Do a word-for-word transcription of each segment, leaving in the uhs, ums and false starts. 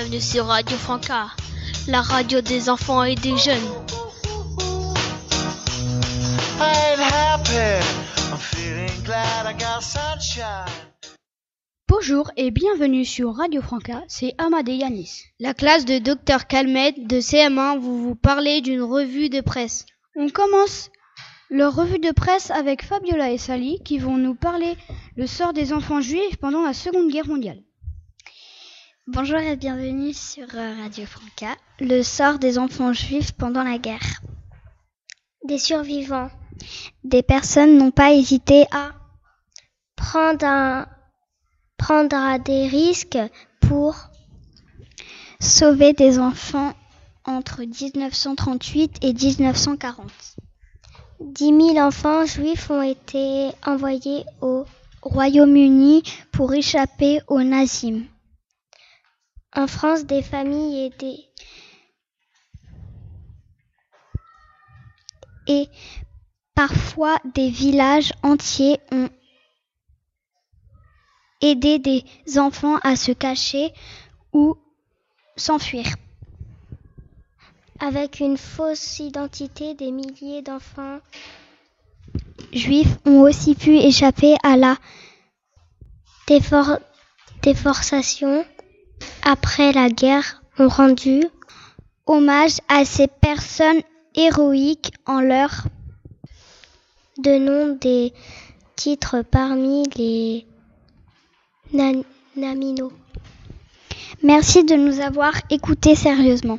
bienvenue sur Radio Franca, la radio des enfants et des jeunes. Bonjour et bienvenue sur Radio Franca, c'est Ahmad et Yanis. La classe de Docteur Calmette de C M un vous vous parler d'une revue de presse. On commence leur revue de presse avec Fabiola et Sally qui vont nous parler le sort des enfants juifs pendant la Seconde Guerre mondiale. Bonjour et bienvenue sur Radio Franca, le sort des enfants juifs pendant la guerre. Des survivants. Des personnes n'ont pas hésité à prendre, un, prendre des risques pour sauver des enfants entre dix-neuf cent trente-huit et dix-neuf cent quarante. dix mille enfants juifs ont été envoyés au Royaume-Uni pour échapper aux nazis. En France, des familles et des et parfois des villages entiers ont aidé des enfants à se cacher ou s'enfuir. Avec une fausse identité, des milliers d'enfants juifs ont aussi pu échapper à la défor- déforestation. Après la guerre, ont rendu hommage à ces personnes héroïques en leur donnant des titres parmi les nan- naminaux. Merci de nous avoir écoutés sérieusement.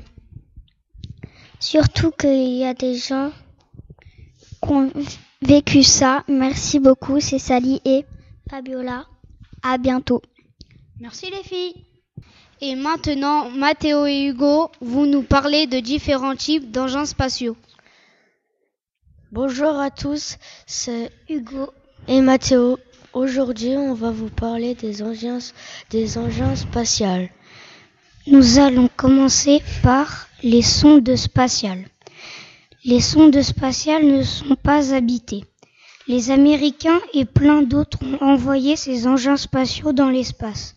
Surtout qu'il y a des gens qui ont vécu ça. Merci beaucoup, c'est Sally et Fabiola. À bientôt. Merci les filles. Et maintenant, Mathéo et Hugo vont nous parler de différents types d'engins spatiaux. Bonjour à tous, c'est Hugo et Mathéo. Aujourd'hui, on va vous parler des engins, des engins spatials. Nous allons commencer par les sondes spatiales. Les sondes spatiales ne sont pas habitées. Les Américains et plein d'autres ont envoyé ces engins spatiaux dans l'espace.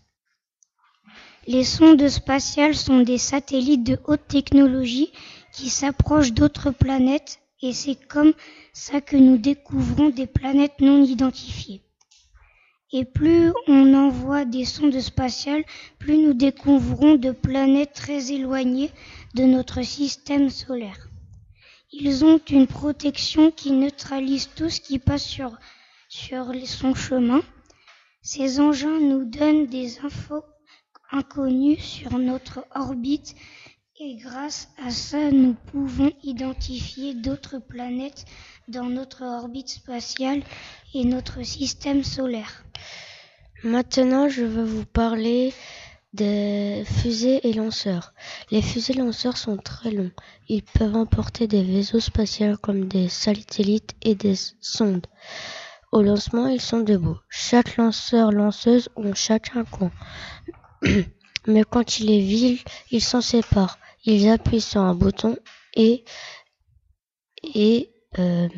Les sondes spatiales sont des satellites de haute technologie qui s'approchent d'autres planètes et c'est comme ça que nous découvrons des planètes non identifiées. Et plus on envoie des sondes spatiales, plus nous découvrons de planètes très éloignées de notre système solaire. Ils ont une protection qui neutralise tout ce qui passe sur, sur son chemin. Ces engins nous donnent des infos inconnues sur notre orbite et grâce à ça, nous pouvons identifier d'autres planètes dans notre orbite spatiale et notre système solaire. Maintenant, je vais vous parler des fusées et lanceurs. Les fusées lanceurs sont très longs. Ils peuvent emporter des vaisseaux spatiaux comme des satellites et des sondes. Au lancement, ils sont debout. Chaque lanceur-lanceuse ont chacun un coin. Mais quand il est vide, ils s'en séparent. Ils appuient sur un bouton et et euh,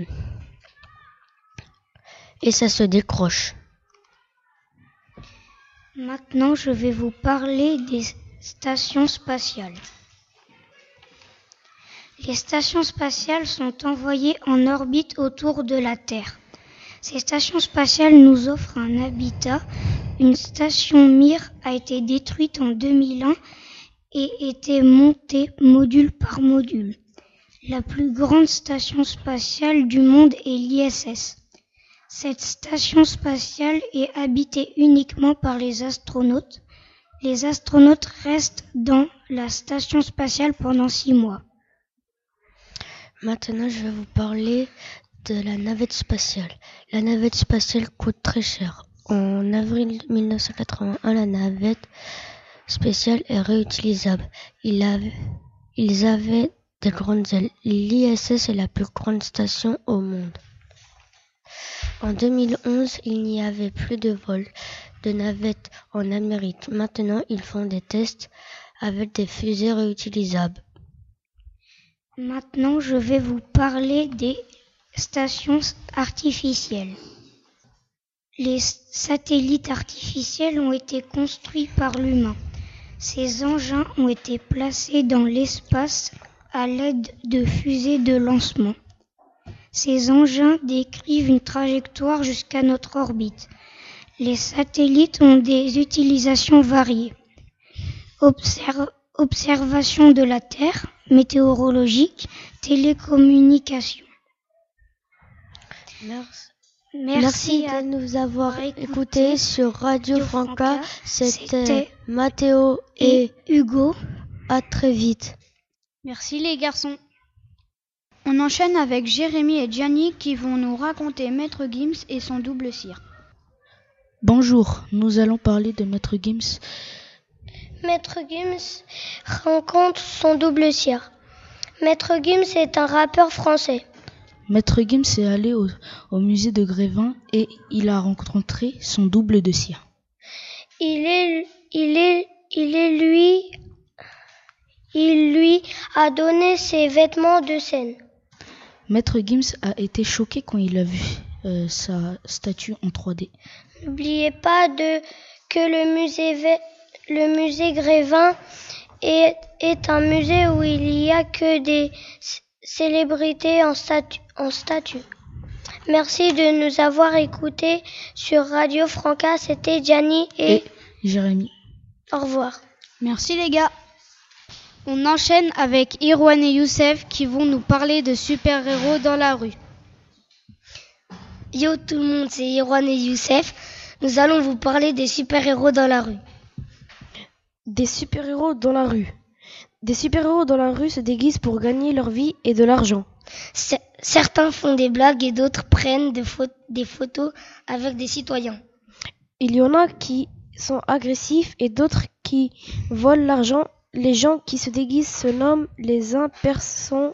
et ça se décroche. Maintenant, je vais vous parler des stations spatiales. Les stations spatiales sont envoyées en orbite autour de la Terre. Ces stations spatiales nous offrent un habitat. Une station Mir a été détruite en deux mille un et était montée module par module. La plus grande station spatiale du monde est l'I S S. Cette station spatiale est habitée uniquement par les astronautes. Les astronautes restent dans la station spatiale pendant six mois. Maintenant, je vais vous parler de la navette spatiale. La navette spatiale coûte très cher. En avril mille neuf cent quatre-vingt-un, la navette spatiale est réutilisable. Ils avaient, ils avaient de grandes ailes. L'I S S est la plus grande station au monde. En deux mille onze, il n'y avait plus de vols de navettes en Amérique. Maintenant, ils font des tests avec des fusées réutilisables. Maintenant, je vais vous parler des stations artificielles. Les satellites artificiels ont été construits par l'humain. Ces engins ont été placés dans l'espace à l'aide de fusées de lancement. Ces engins décrivent une trajectoire jusqu'à notre orbite. Les satellites ont des utilisations variées. Observe, observation de la Terre, météorologique, télécommunications. Merci. Merci, Merci à de nous avoir écouté écoutés sur Radio Radio Franca. Franca. C'était C'était Mathéo et et Hugo. à très vite. Merci les garçons. On enchaîne avec Jérémy et Gianni qui vont nous raconter Maître Gims et son double cire. Bonjour, nous allons parler de Maître Gims. Maître Gims rencontre son double cire. Maître Gims est un rappeur français. Maître Gims est allé au, au musée de Grévin et il a rencontré son double de cire. Il est, il est, il est lui, il lui a donné ses vêtements de scène. Maître Gims a été choqué quand il a vu euh, sa statue en trois D. N'oubliez pas de que le musée, le musée Grévin est, est un musée où il n'y a que des célébrités en statue. En statue. Merci de nous avoir écoutés sur Radio Franca. C'était Gianni et, et Jérémy. Au revoir. Merci les gars. On enchaîne avec Irwan et Youssef qui vont nous parler de super-héros dans la rue. Yo tout le monde, c'est Irwan et Youssef. Nous allons vous parler des super-héros dans la rue. Des super-héros dans la rue. Des super-héros dans la rue se déguisent pour gagner leur vie et de l'argent. C- certains font des blagues et d'autres prennent des, pho- des photos avec des citoyens. Il y en a qui sont agressifs et d'autres qui volent l'argent. Les gens qui se déguisent se nomment les impersonators.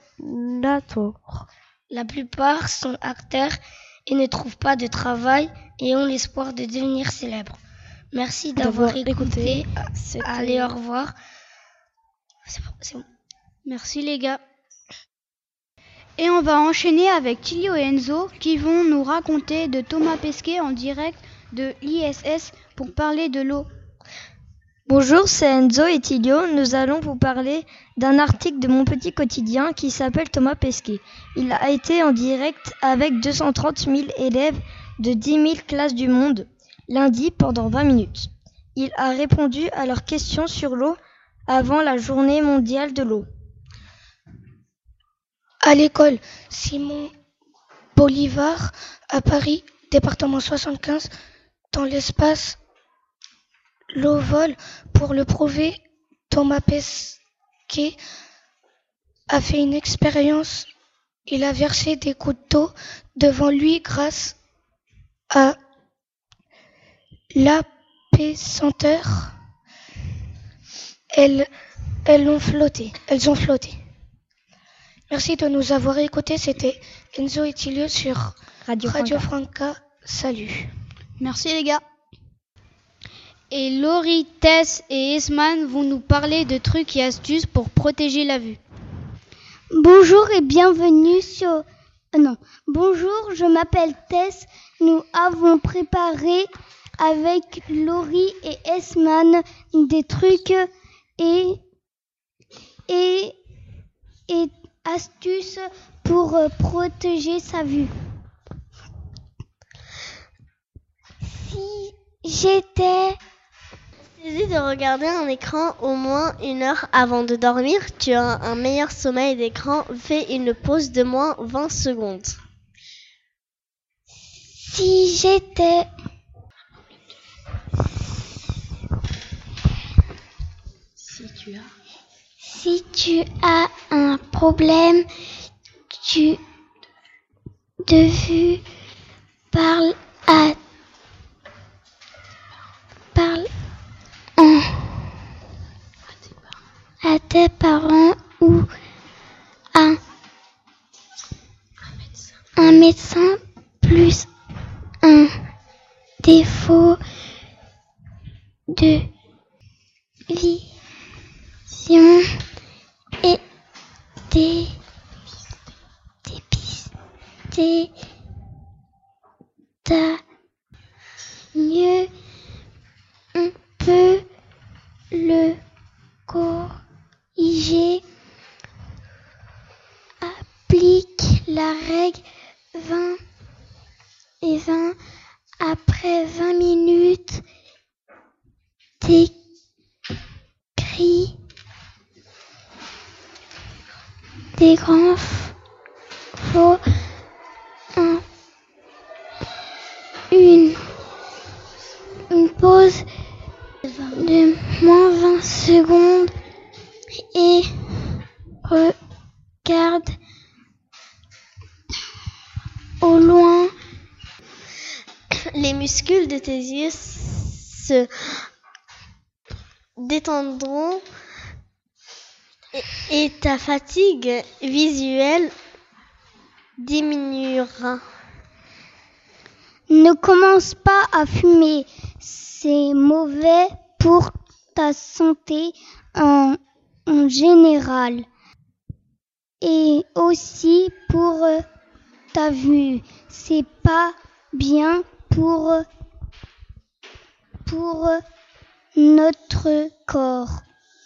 La plupart sont acteurs et ne trouvent pas de travail et ont l'espoir de devenir célèbres. Merci d'avoir, d'avoir écouté. écouté. Allez, au revoir. C'est bon, c'est bon. Merci les gars. Et on va enchaîner avec Tilio et Enzo qui vont nous raconter de Thomas Pesquet en direct de l'I S S pour parler de l'eau. Bonjour, c'est Enzo et Tilio. Nous allons vous parler d'un article de mon petit quotidien qui s'appelle Thomas Pesquet. Il a été en direct avec deux cent trente mille élèves de dix mille classes du monde, lundi pendant vingt minutes. Il a répondu à leurs questions sur l'eau avant la journée mondiale de l'eau. À l'école Simon Bolivar à Paris, département soixante-quinze, dans l'espace, l'eau vole. Pour le prouver, Thomas Pesquet a fait une expérience. Il a versé des gouttes d'eau devant lui grâce à l'apesanteur. Elles, elles ont flotté. Elles ont flotté. Merci de nous avoir écoutés. C'était Enzo et Tilio sur Radio, Radio Franca. Franca. Salut. Merci les gars. Et Laurie, Tess et Esman vont nous parler de trucs et astuces pour protéger la vue. Bonjour et bienvenue sur... Ah non. Bonjour, je m'appelle Tess. Nous avons préparé avec Laurie et Esman des trucs et... et... et astuces pour euh, protéger sa vue. Si j'étais... Essayez de regarder un écran au moins une heure avant de dormir. Tu as un meilleur sommeil d'écran. Fais une pause de moins vingt secondes. Si j'étais... Si tu as... Si tu as un problème tu, de vue, parle à, parle en, à tes parents ou à un médecin plus un défaut de vision et des dépister ta mieux on peut le maintenant, faut un, une, une pause de moins vingt secondes et regarde au loin. Les muscles de tes yeux se détendront et ta fatigue visuelle diminuera. Ne commence pas à fumer, c'est mauvais pour ta santé en, en général et aussi pour ta vue. C'est pas bien pour, pour notre corps.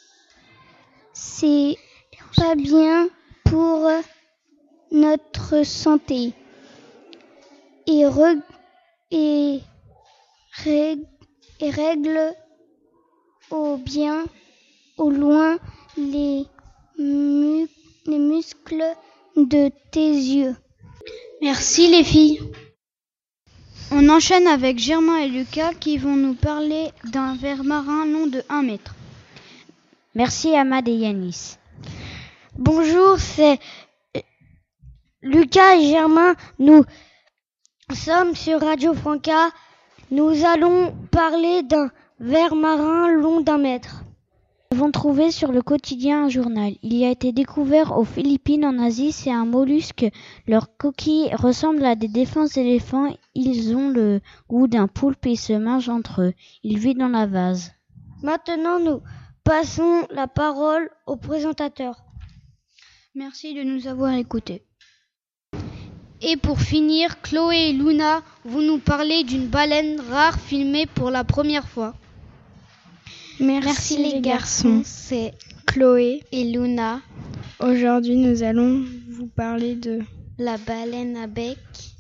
C'est pas bien pour notre santé. Et, re, et, règle, et règle au bien, au loin, les, mu, les muscles de tes yeux. Merci les filles. On enchaîne avec Germain et Lucas qui vont nous parler d'un ver marin long de un mètre. Merci Ahmad et Yanis. Bonjour, c'est Lucas et Germain. Nous sommes sur Radio Franca. Nous allons parler d'un ver marin long d'un mètre. Nous avons trouvé sur le quotidien un journal. Il a été découvert aux Philippines en Asie. C'est un mollusque. Leurs coquilles ressemblent à des défenses d'éléphants. Ils ont le goût d'un poulpe et se mangent entre eux. Ils vivent dans la vase. Maintenant, nous passons la parole au présentateur. Merci de nous avoir écoutés. Et pour finir, Chloé et Luna vont nous parler d'une baleine rare filmée pour la première fois. Merci, Merci les garçons, c'est Chloé et Luna. Aujourd'hui, nous allons vous parler de la baleine à bec.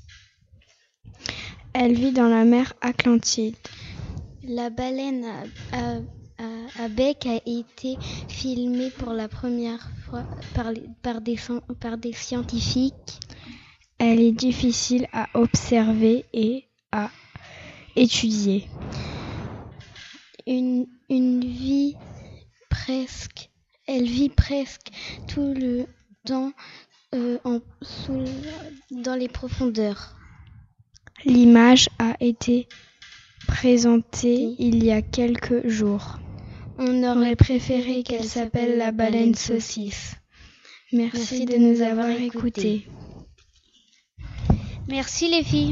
Elle vit dans la mer Atlantique. La baleine à, à, à, à bec a été filmée pour la première fois par, par, des, par des scientifiques. Elle est difficile à observer et à étudier. Une, une vie presque, elle vit presque tout le temps euh, en, sous, dans les profondeurs. L'image a été présentée il y a quelques jours. On aurait préféré qu'elle s'appelle la baleine saucisse. Merci, Merci de, de nous avoir écoutés. Merci les filles.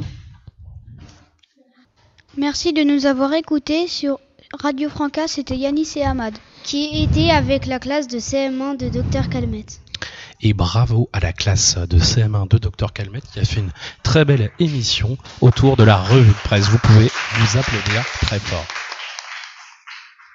Merci de nous avoir écoutés sur Radio Franca, c'était Yanis et Ahmad, qui étaient avec la classe de C M un de Docteur Calmette. Et bravo à la classe de C M un de Docteur Calmette qui a fait une très belle émission autour de la revue de presse. Vous pouvez vous applaudir très fort.